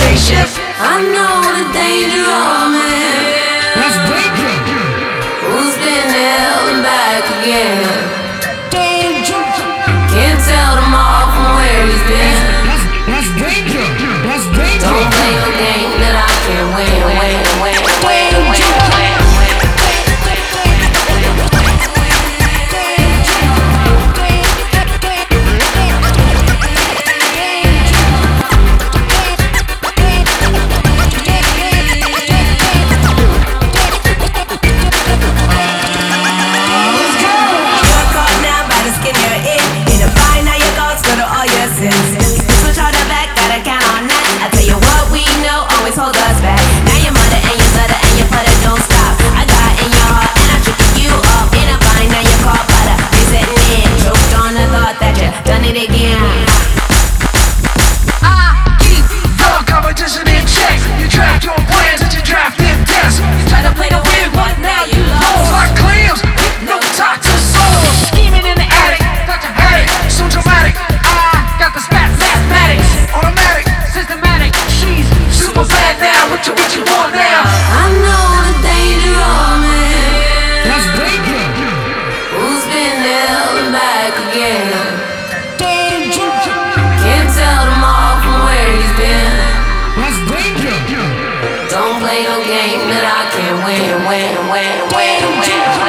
I know the danger of man. Let's break it. Who's been held back again? Danger. Can't tell tomorrow from where he's been. Let's break it. Let's break it. Don't play a game that I can win. Hold us back. Now your mother and your brother and your brother don't stop. I got in your heart and I'm tricking you off. In a bind, now you're called butter. Resetting in, choked on the thought that you done it again. I keep your competition in check. You draft your plans and you draft them tests. You try to play the win, but now you lost. Like clams, no talk to souls. Scheming in the attic, thought you had it. So dramatic, I got the stats, mathematics, automatic, systematic. She's super bad now. What you want now? I know the danger of man. Let's break it. Who's been held back again? Danger. Can't tell tomorrow from where he's been. Let's break it. Don't play no game that I can win.